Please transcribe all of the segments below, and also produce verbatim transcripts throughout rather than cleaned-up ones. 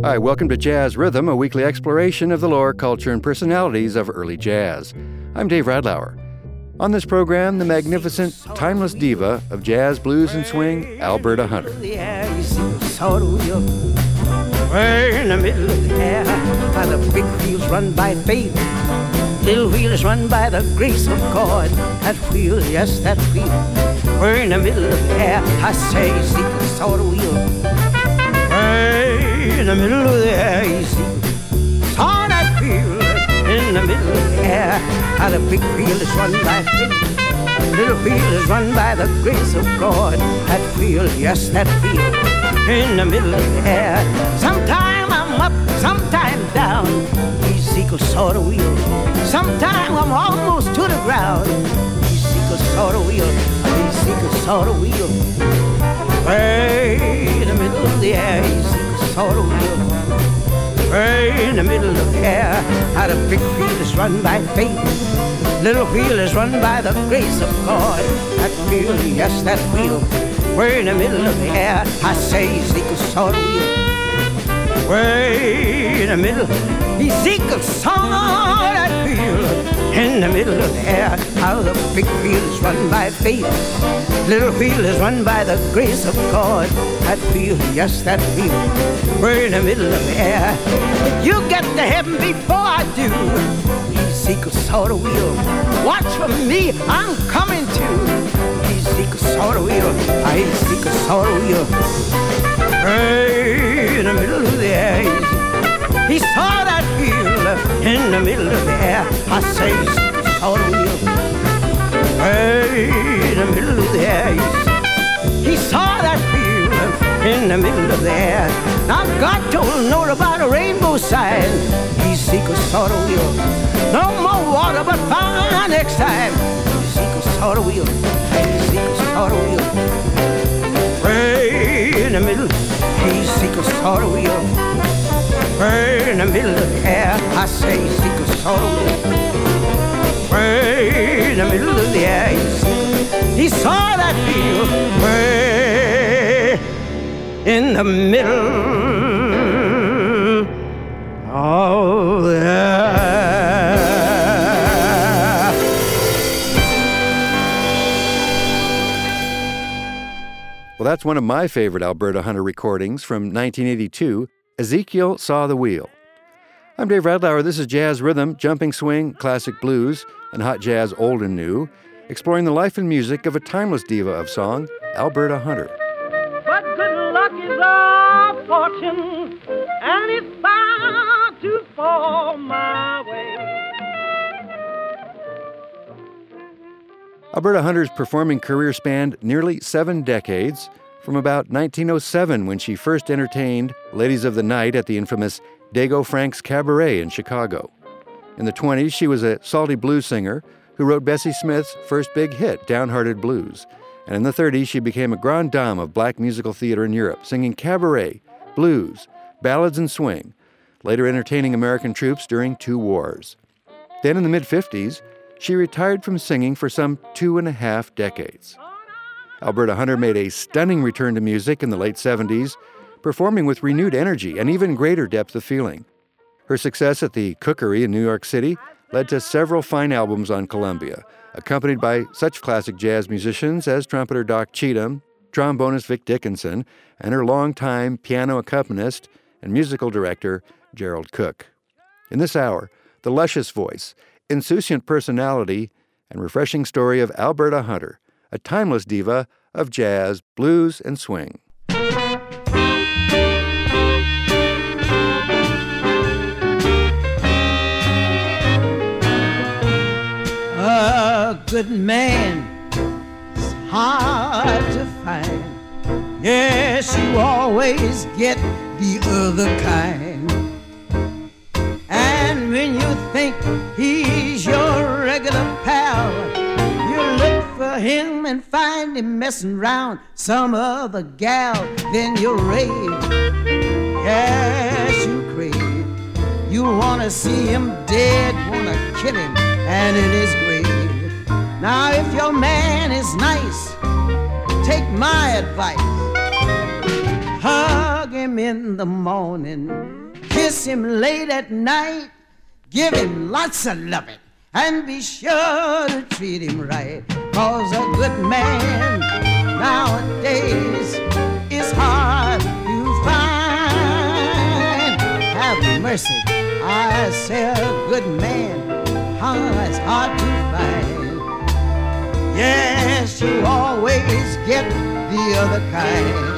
Hi, welcome to Jazz Rhythm, a weekly exploration of the lore, culture, and personalities of early jazz. I'm Dave Radlauer. On this program, the magnificent, timeless diva of jazz, blues, and swing, Alberta Hunter. We're in the middle of the air, by the big wheels run by faith. Little wheels run by the grace of God. That wheel, yes, that wheel. We're in the middle of the air, I say, secret sort of wheel. We're in the middle of the air, you see. Saw that wheel in the middle of the air. How the big wheel is run by faith. Little wheel is run by the grace of God. That wheel, yes, that wheel. In the middle of the air. Sometime I'm up, sometime down. Ezekiel sort of wheel. Sometime I'm almost to the ground. Ezekiel sort of wheel. Ezekiel sort of wheel. Way in the middle of the air. Ezekiel sort of wheel. Way in the middle of the air. How the big wheel is run by faith. Little wheel is run by the grace of God. That wheel, yes, that wheel. We're in the middle of the air, I say, Ezekiel saw the wheel. Way in the middle, Ezekiel saw that wheel. In the middle of the air, how the big wheel is run by faith. Little wheel is run by the grace of God. That wheel, yes, that wheel. We're in the middle of the air. If you get to heaven before I do, Ezekiel saw the wheel. Watch for me, I'm coming to. Ezekiel saw the wheel. I Ezekiel saw the wheel. Hey, in the middle of the air. He saw that wheel in the middle of the air. I say Ezekiel saw the wheel. Hey, in the middle of the air. He saw that wheel in the middle of the air. Now God told him note about a rainbow sign. Ezekiel saw the wheel. No more water but fire next time. Ezekiel saw the wheel. Ezekiel saw the wheel. Way in the middle. Ezekiel saw the wheel. Way in the middle of the air. I say Ezekiel saw the wheel. Way in the middle of the air. He saw that wheel. Way in the middle of the air. Well, that's one of my favorite Alberta Hunter recordings from nineteen eighty-two, Ezekiel Saw the Wheel. I'm Dave Radlauer. This is Jazz Rhythm, Jumping Swing, Classic Blues, and Hot Jazz Old and New, exploring the life and music of a timeless diva of song, Alberta Hunter. But good luck is our fortune, and it's bound to fall my way. Alberta Hunter's performing career spanned nearly seven decades, from about nineteen oh seven when she first entertained ladies of the night at the infamous Dago Frank's Cabaret in Chicago. In the twenties, she was a salty blues singer who wrote Bessie Smith's first big hit, Downhearted Blues. And in the thirties, she became a grande dame of black musical theater in Europe, singing cabaret, blues, ballads, and swing, later entertaining American troops during two wars. Then in the mid-fifties, she retired from singing for some two and a half decades. Alberta Hunter made a stunning return to music in the late seventies, performing with renewed energy and even greater depth of feeling. Her success at the Cookery in New York City led to several fine albums on Columbia, accompanied by such classic jazz musicians as trumpeter Doc Cheatham, trombonist Vic Dickinson, and her longtime piano accompanist and musical director Gerald Cook. In this hour, the luscious voice, insouciant personality, and refreshing story of Alberta Hunter, a timeless diva of jazz, blues, and swing. A good man is hard to find. Yes, you always get the other kind. And when you think he's your regular pal, you look for him and find him messing around some other gal. Then you rave, yes, you crave. You wanna see him dead, wanna kill him, and in his grave. Now if your man is nice, take my advice. Hug him in the morning, Kiss him late at night, give him lots of loving, and be sure to treat him right. Cause a good man nowadays is hard to find. Have mercy, I say a good man, how it's hard to find. Yes, you always get the other kind.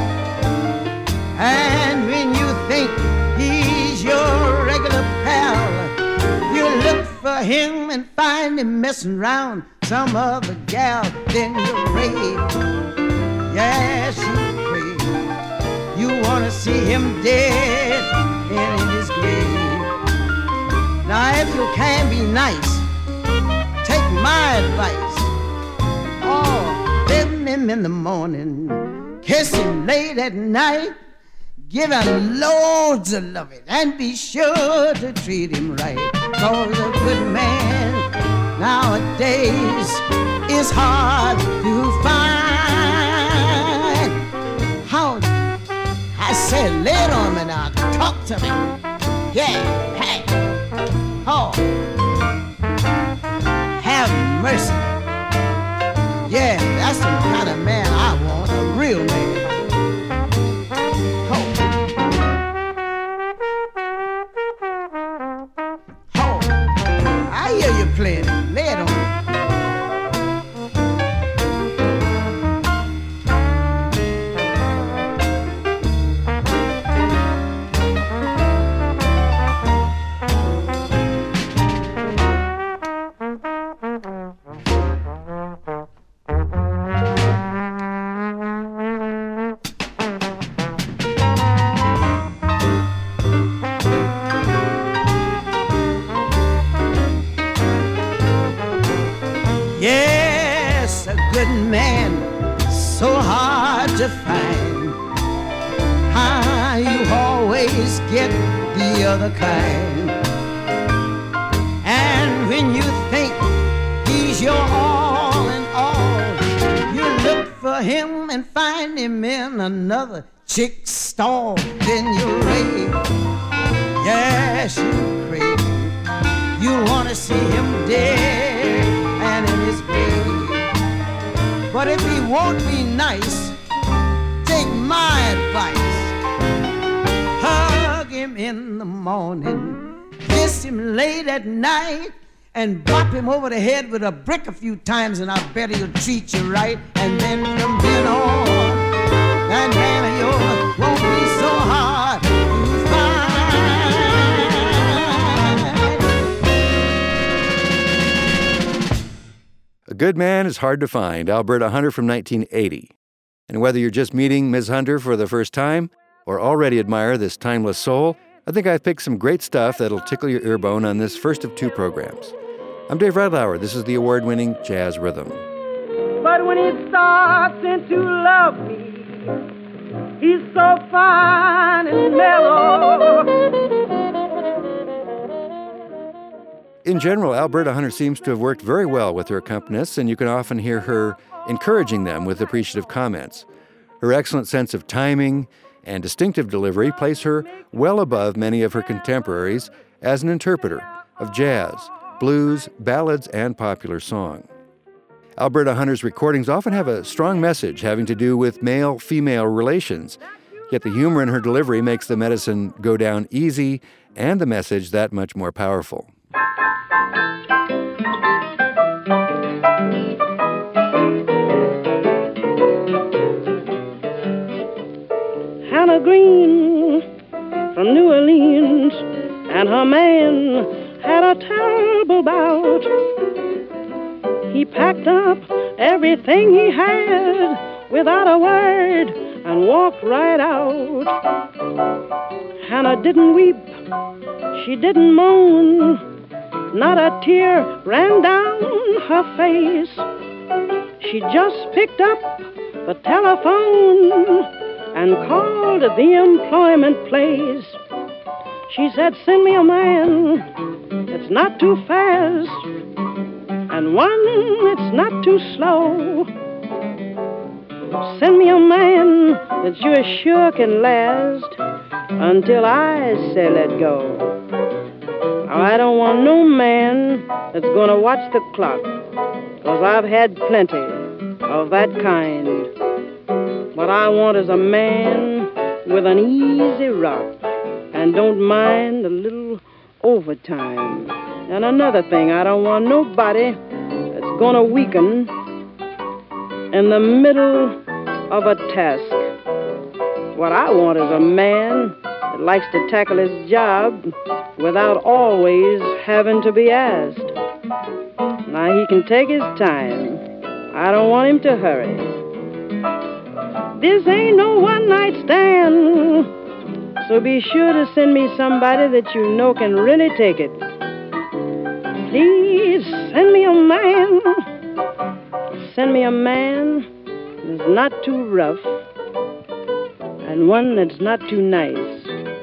And when you think he's your regular pal, you look for him and find him messing around some other gal, then you rave. Yes, you crave. You wanna see him dead and in his grave. Now if you can be nice, take my advice. Oh, bend him in the morning, kiss him late at night, give him loads of loving, and be sure to treat him right. Cause a good man nowadays is hard to find. How? I said, lay it on me now, talk to me. Yeah, hey, oh, have mercy. Yeah, that's the kind of man I want, a real man. Playing it. Lay it on. Yes, a good man, so hard to find. Ah, you always get the other kind. And when you think he's your all in all, you look for him and find him in another chick's stall. Then you rave. Yes, you crave. You wanna see him dead and in his grave. But if he won't be nice, take my advice. Hug him in the morning, kiss him late at night, and bop him over the head with a brick a few times, and I bet he'll treat you right. And then from then on, that man of yours won't be so hard to find. A good man is hard to find, Alberta Hunter from nineteen eighty. And whether you're just meeting Miz Hunter for the first time or already admire this timeless soul, I think I've picked some great stuff that'll tickle your earbone on this first of two programs. I'm Dave Radlauer. This is the award-winning Jazz Rhythm. But when he starts into love me, he's so fine and mellow. In general, Alberta Hunter seems to have worked very well with her accompanists, and you can often hear her encouraging them with appreciative comments. Her excellent sense of timing and distinctive delivery place her well above many of her contemporaries as an interpreter of jazz, blues, ballads, and popular song. Alberta Hunter's recordings often have a strong message having to do with male-female relations, yet the humor in her delivery makes the medicine go down easy and the message that much more powerful. Hannah Green from New Orleans and her man had a terrible bout. He packed up everything he had without a word and walked right out. Hannah didn't weep, she didn't moan, not a tear ran down her face. She just picked up the telephone and called the employment place. She said, send me a man that's not too fast and one that's not too slow. Send me a man that you sure can last until I say let go. Now, I don't want no man that's gonna watch the clock, 'cause I've had plenty of that kind. What I want is a man with an easy rock and don't mind a little overtime. And another thing, I don't want nobody that's gonna weaken in the middle of a task. What I want is a man that likes to tackle his job without always having to be asked. Now, he can take his time. I don't want him to hurry. This ain't no one-night stand, so be sure to send me somebody that you know can really take it. Please send me a man. Send me a man that's not too rough and one that's not too nice.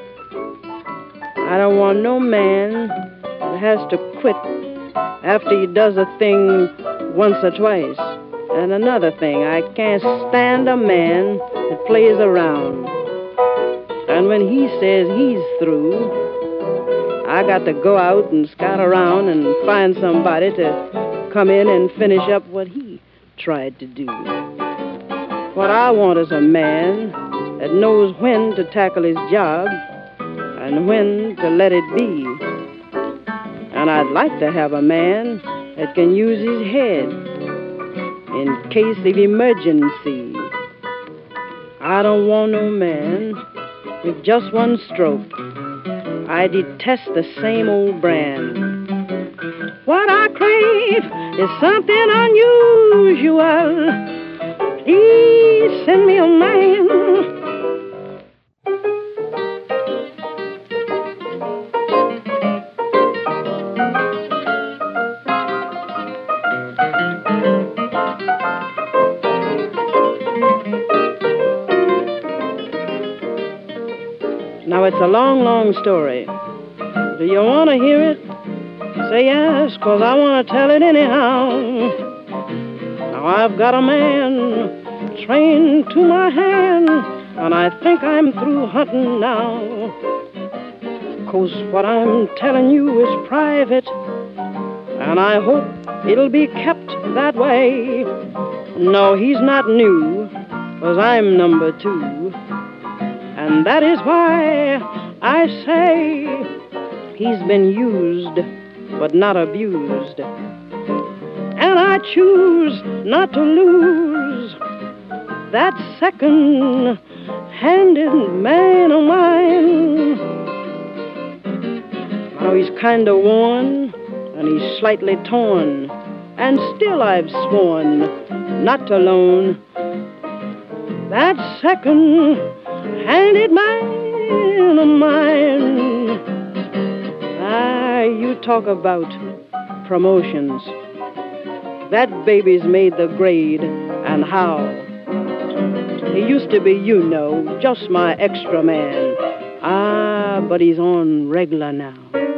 I don't want no man that has to quit after he does a thing once or twice. And another thing, I can't stand a man that plays around. And when he says he's through, I got to go out and scout around and find somebody to come in and finish up what he tried to do. What I want is a man that knows when to tackle his job and when to let it be. And I'd like to have a man that can use his head in case of emergency. I don't want no man with just one stroke. I detest the same old brand. What I crave is something unusual. Please send me a man. Now, it's a long, long story. Do you want to hear it? Say yes, 'cause I want to tell it anyhow. Now, I've got a man trained to my hand, and I think I'm through hunting now. 'Cause what I'm telling you is private, and I hope it'll be kept that way. No, he's not new, 'cause I'm number two. And that is why I say he's been used, but not abused. And I choose not to lose that second-handed man of mine. Now, he's kind of worn, and he's slightly torn, and still I've sworn not to loan that second-handed man of mine. Ah, you talk about promotions. That baby's made the grade, and how. He used to be, you know, just my extra man. Ah, but he's on regular now.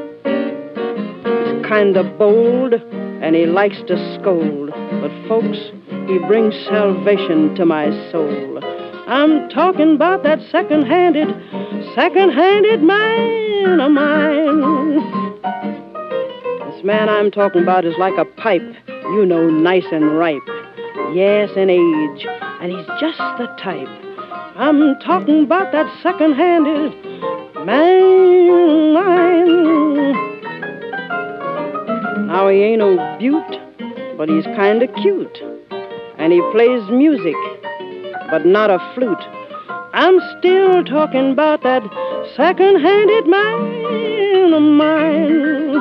He's kind of bold, and he likes to scold. But folks, he brings salvation to my soul. I'm talking about that second-handed, second-handed man of mine. This man I'm talking about is like a pipe, you know, nice and ripe. Yes, in age, and he's just the type. I'm talking about that second-handed man of mine. Now, he ain't no beaut, but he's kind of cute. And he plays music, but not a flute. I'm still talking about that second-handed man of mine.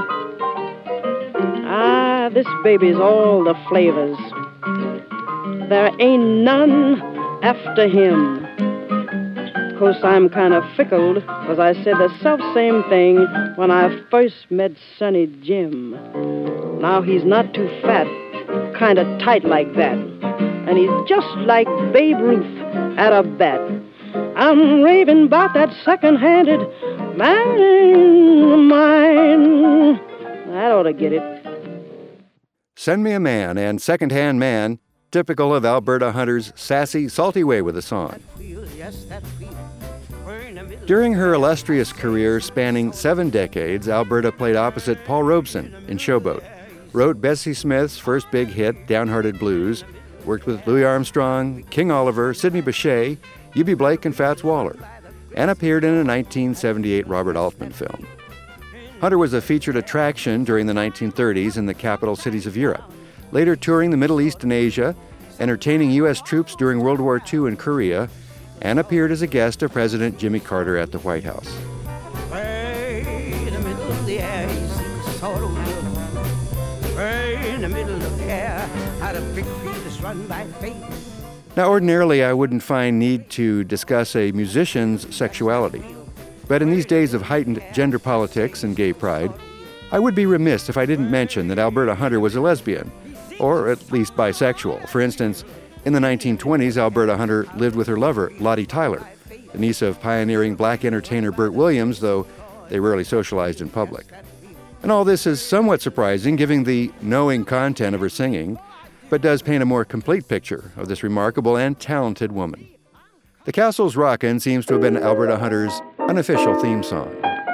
Ah, this baby's all the flavors. There ain't none after him. 'Course, I'm kind of fickled, 'cause I said the self-same thing when I first met Sonny Jim. Now he's not too fat, kind of tight like that. And he's just like Babe Ruth at a bat. I'm raving about that second-handed man of mine. That ought to get it. Send Me a Man and Second-Hand Man, typical of Alberta Hunter's sassy, salty way with the song. That wheel, yes, that wheel. Burn a During her illustrious career spanning seven decades, Alberta played opposite Paul Robeson in Showboat, wrote Bessie Smith's first big hit, Downhearted Blues, worked with Louis Armstrong, King Oliver, Sidney Bechet, Eubie Blake, and Fats Waller, and appeared in a nineteen seventy-eight Robert Altman film. Hunter was a featured attraction during the nineteen thirties in the capital cities of Europe, later touring the Middle East and Asia, entertaining U S troops during World War Two in Korea, and appeared as a guest of President Jimmy Carter at the White House. Way in the middle of the air, you see sort of way in the middle of the air, how the big fields run by faith. Now, ordinarily, I wouldn't find need to discuss a musician's sexuality. But in these days of heightened gender politics and gay pride, I would be remiss if I didn't mention that Alberta Hunter was a lesbian, or at least bisexual. For instance, in the nineteen twenties, Alberta Hunter lived with her lover, Lottie Tyler, the niece of pioneering black entertainer Burt Williams, though they rarely socialized in public. And all this is somewhat surprising, given the knowing content of her singing, but does paint a more complete picture of this remarkable and talented woman. The Castle's Rockin' seems to have been Alberta Hunter's unofficial theme song.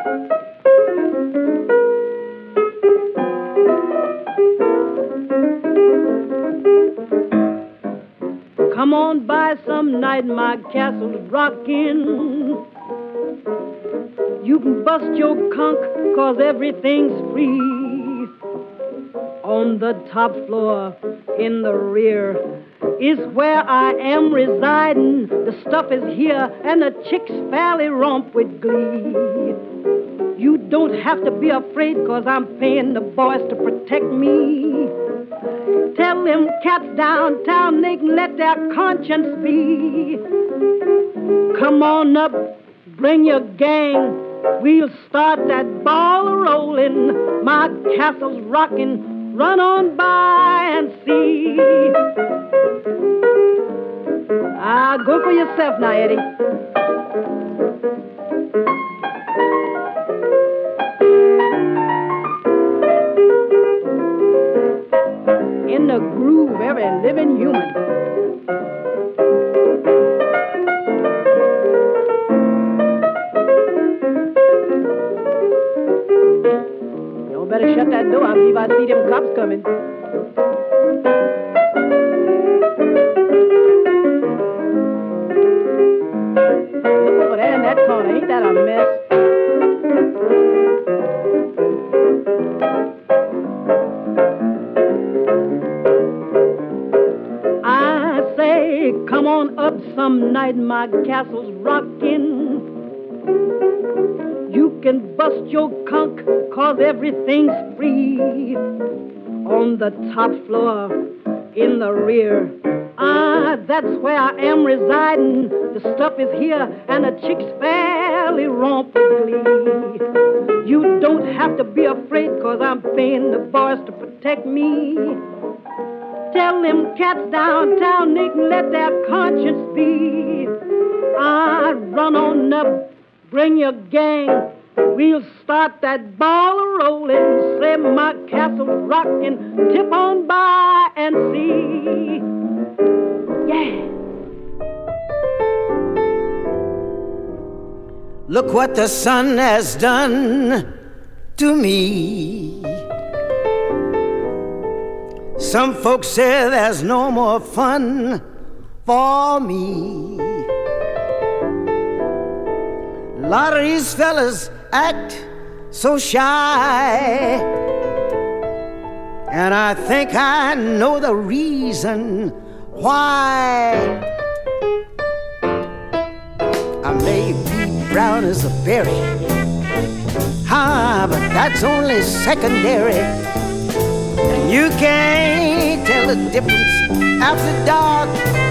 Come on by some night, my castle's rockin'. You can bust your conch, cause everything's free. On the top floor, in the rear, is where I am residing. The stuff is here, and the chicks fairly romp with glee. You don't have to be afraid, cause I'm paying the boys to protect me. Tell them cats downtown they can let their conscience be. Come on up, bring your gang. We'll start that ball a-rolling. My castle's rockin', run on by and see. Ah, go for yourself now, Eddie. In the groove, every living human. You better shut that door. I believe I see them cops coming. Look over there in that corner. Ain't that a mess? Come on up some night, my castle's rockin'. You can bust your conch, cause everything's free. On the top floor, in the rear, ah, that's where I am residing. The stuff is here, and the chicks fairly romp with glee. You don't have to be afraid, cause I'm paying the boys to protect me. Tell them cats downtown they can let their conscience be. Ah, run on up, bring your gang. We'll start that ball a-rolling. Say my castle's rockin', tip on by and see. Yeah. Look what the sun has done to me. Some folks say there's no more fun for me. A lot of these fellas act so shy, and I think I know the reason why. I may be brown as a berry, ah, but that's only secondary. You can't tell the difference after dark.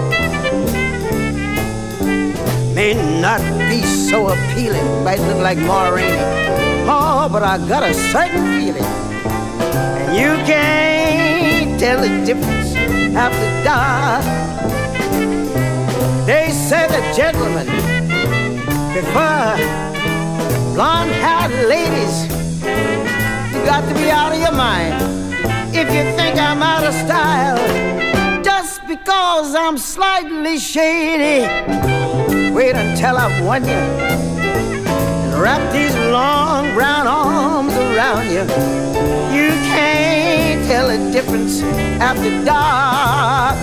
May not be so appealing, might look like Maureen. Oh, but I got a certain feeling. And you can't tell the difference after dark. They say the gentlemen prefer blonde-haired ladies. You got to be out of your mind if you think I'm out of style. Just Just because I'm slightly shady, wait until I've won you and wrap these long brown arms around you. You can't tell the difference after dark.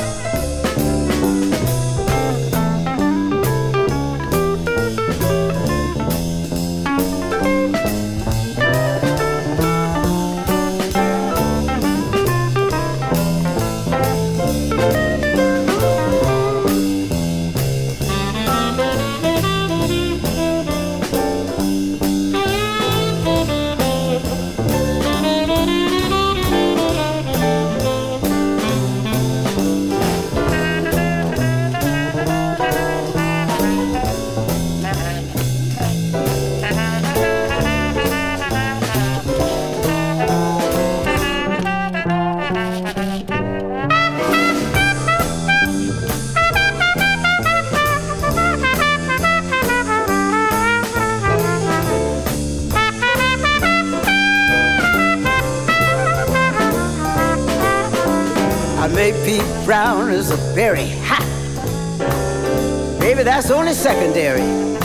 Be brown as a berry. Ha! Baby, that's only secondary.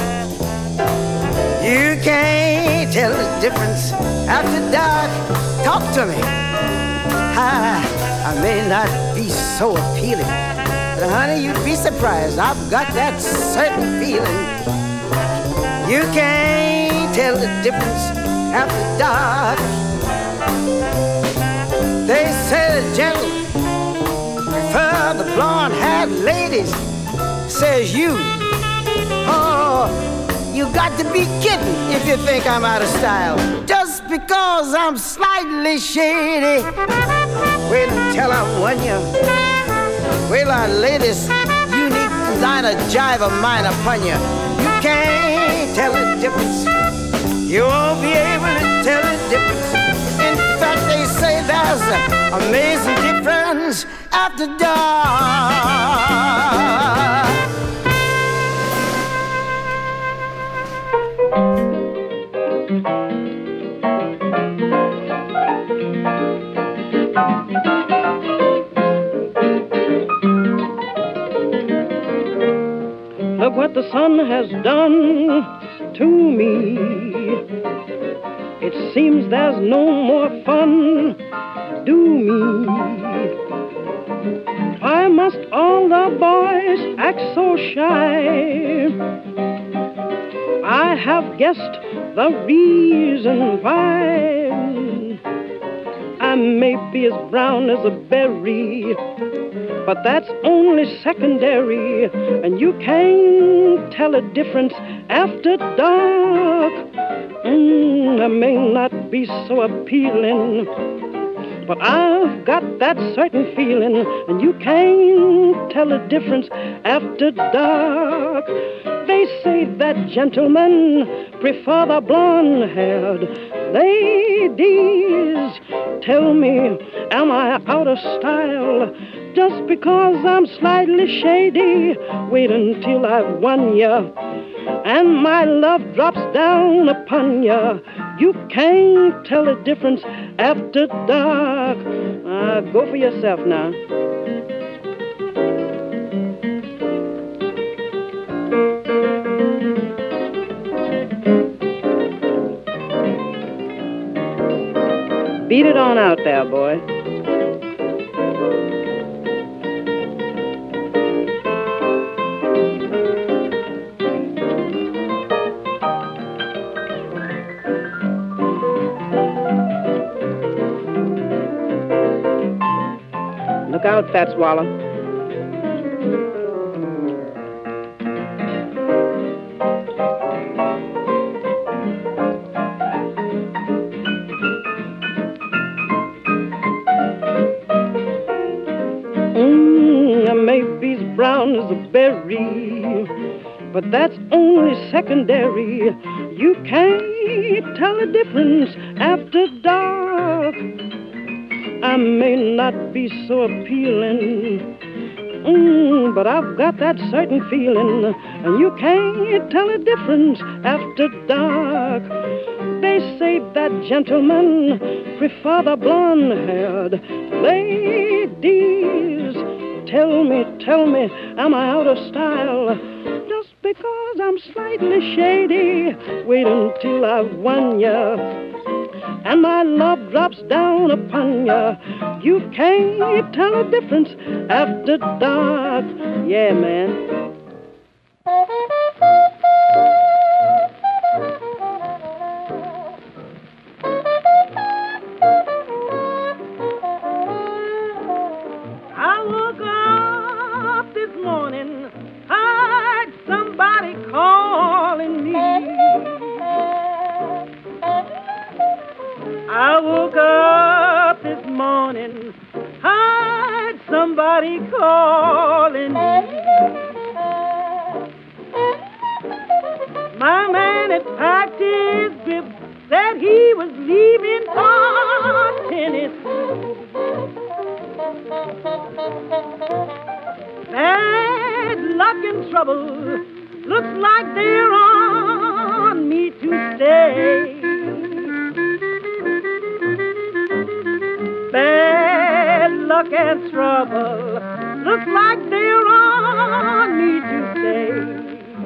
You can't tell the difference after dark. Talk to me. I, I may not be so appealing, but honey, you'd be surprised. I've got that certain feeling. You can't tell the difference after dark. They say the gentleman prefer the blonde-haired ladies, says you. Oh, you got to be kidding if you think I'm out of style. Just because I'm slightly shady, wait until I won you. Well, our latest unique designer jive of mine upon you. You can't tell the difference. You won't be able to tell the difference. In fact, they say there's an amazing difference after dark. Look what the sun has done to me. It seems there's no more fun. Do me. Why must all the boys act so shy? I have guessed the reason why. I may be as brown as a berry, but that's only secondary, and you can't tell a difference after dark. Mm, I may not be so appealing, but I've got that certain feeling, and you can't tell a difference after dark. They say that gentlemen prefer the blonde-haired ladies. Tell me, am I out of style? Just because I'm slightly shady, wait until I've won ya, and my love drops down upon ya. You can't tell the difference after dark. Uh, go for yourself now. Beat it on out there, boy. Look out, Fat Swallow. Mmm, I may be as brown as a berry, but that's only secondary. You can't tell the difference after dark. I may not be so appealing, mm, but I've got that certain feeling, and you can't tell a difference after dark. They say that gentlemen prefer the blonde-haired ladies. tell me, tell me, am I out of style? Just because I'm slightly shady, wait until I've won ya, and my love drops down upon ya. You can't tell a difference after dark. Yeah, man. I woke up this morning, heard somebody calling me. I woke up this morning, heard somebody calling me. My man had packed his grip, said he was leaving for Tennessee. Bad luck and trouble, looks like they're on me to stay. Bad luck and trouble, looks like they're on me to stay.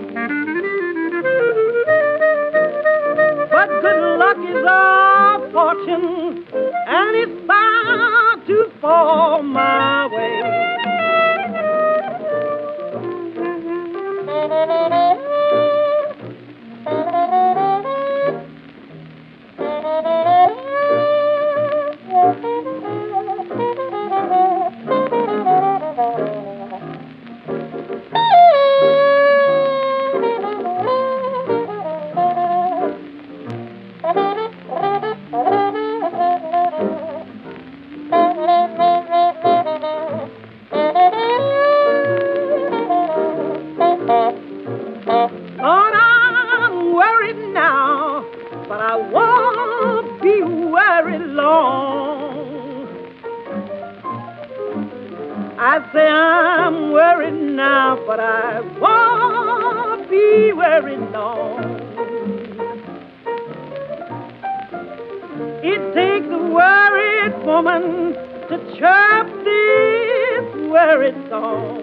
But good luck is our fortune, and it's bound to fall my way. I say I'm worried now, but I won't be worried long. It takes a worried woman to chirp this worried song.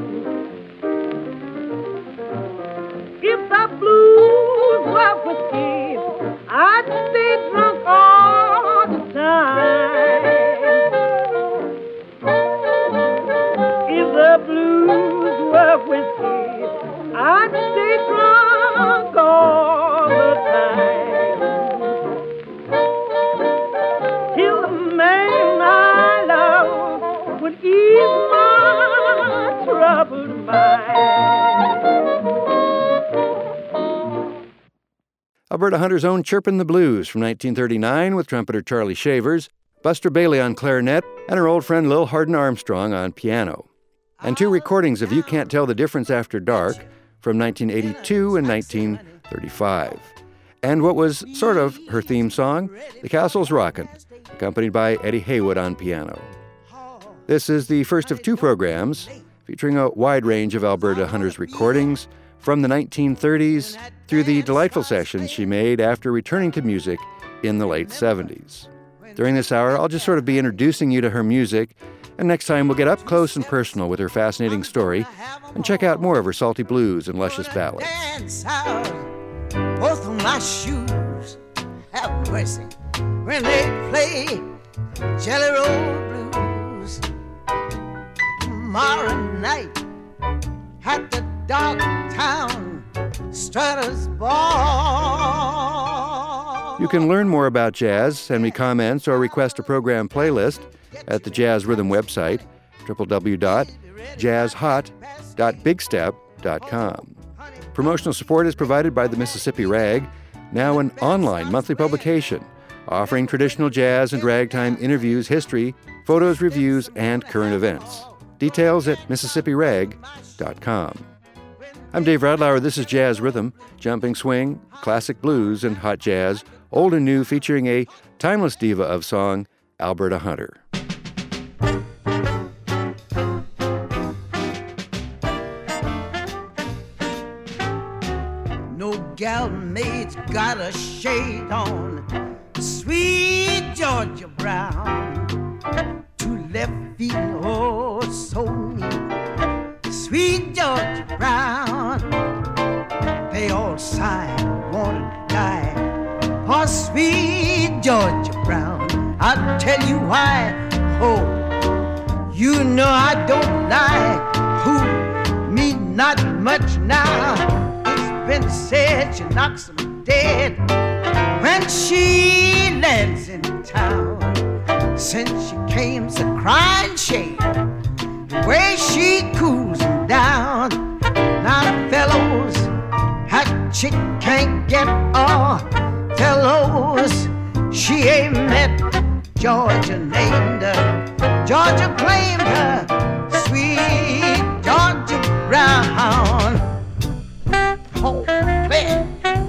If the blues were whiskey, I'd stay drunk all the time. The blues were whiskey, I'd stay drunk all the time. Till the man I love would ease my troubled mind. Alberta Hunter's own Chirpin' the Blues from nineteen thirty-nine with trumpeter Charlie Shavers, Buster Bailey on clarinet, and her old friend Lil Hardin Armstrong on piano. And two recordings of You Can't Tell the Difference After Dark from nineteen eighty-two and nineteen thirty-five. And what was sort of her theme song, The Castle's Rockin', accompanied by Eddie Haywood on piano. This is the first of two programs featuring a wide range of Alberta Hunter's recordings from the nineteen thirties through the delightful sessions she made after returning to music in the late seventies. During this hour, I'll just sort of be introducing you to her music, and next time we'll get up close and personal with her fascinating story and check out more of her salty blues and luscious ballads. Dance out, both of my shoes, have mercy, when they play Jelly Roll Blues. Tomorrow night at the dark town Strutters Ball. You can learn more about jazz, send me comments, or request a program playlist at the Jazz Rhythm website, w w w dot jazz hot dot big step dot com. Promotional support is provided by the Mississippi Rag, now an online monthly publication offering traditional jazz and ragtime interviews, history, photos, reviews, and current events. Details at mississippi rag dot com. I'm Dave Radlauer. This is Jazz Rhythm, jumping swing, classic blues, and hot jazz, old and new, featuring a timeless diva of song, Alberta Hunter. No gal maid's got a shade on, sweet Georgia Brown. Two left feet, oh, so neat. die. Oh, sweet Georgia Brown, I'll tell you why. Oh, you know I don't lie. Who, me not much now. It's been said she knocks 'em dead when she lands in town. Since she came a crying shame, the way she cools 'em down. Now fellows, that chick can't get all. Fellows, she ain't met Georgia named her. Georgia claimed her, sweet Georgia Brown. Oh, man.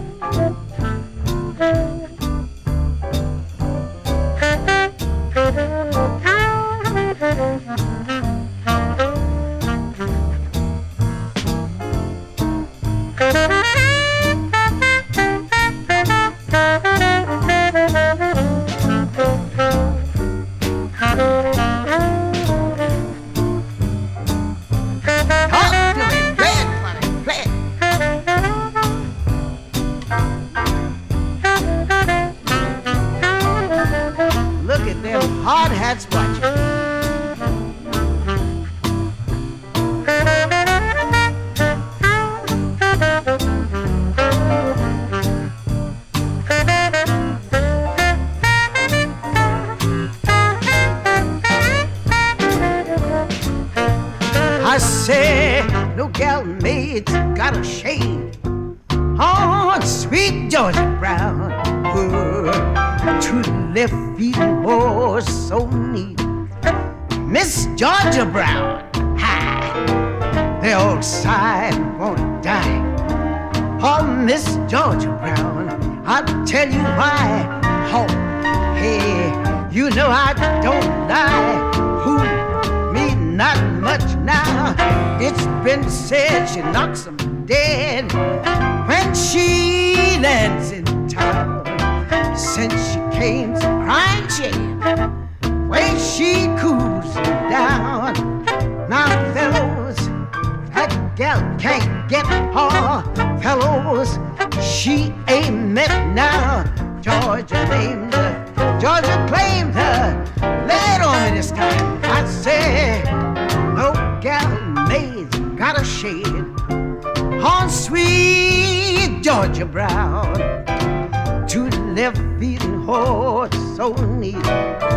Hard hats watching. I say, no gal maid's got a shade on sweet Georgia Brown. Ooh, to left feet oh so neat. Miss Georgia Brown, hi, the old side won't die. Oh, Miss Georgia Brown, I'll tell you why. Oh, hey, you know I don't lie. Who, me not much now. It's been said she knocks 'em dead when she lands in town. Since she came to crying shame, way she cools down. Now fellows, that gal can't get her. Fellows, she ain't met now. Georgia named her, Georgia claimed her. Lay it on me this time. I say, no gal maid's got a shade on sweet Georgia Brown. To left feet and horse so neat.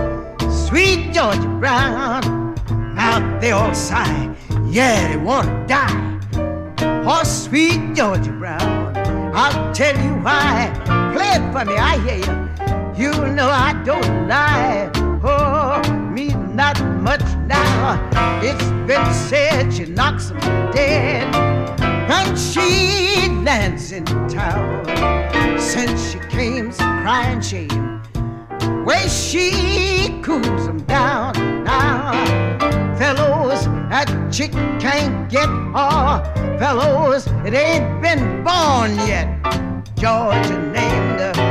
Sweet Georgia Brown, now they all sigh, yeah, they wanna die. Oh, sweet Georgia Brown, I'll tell you why. Play it for me, I hear you. You know I don't lie. Oh, me not much now. It's been said she knocks 'em dead when she lands in town. Since she came crying shame, way she cools 'em down. Now, fellows, that chick can't get her. Fellows, it ain't been born yet. Georgia named her.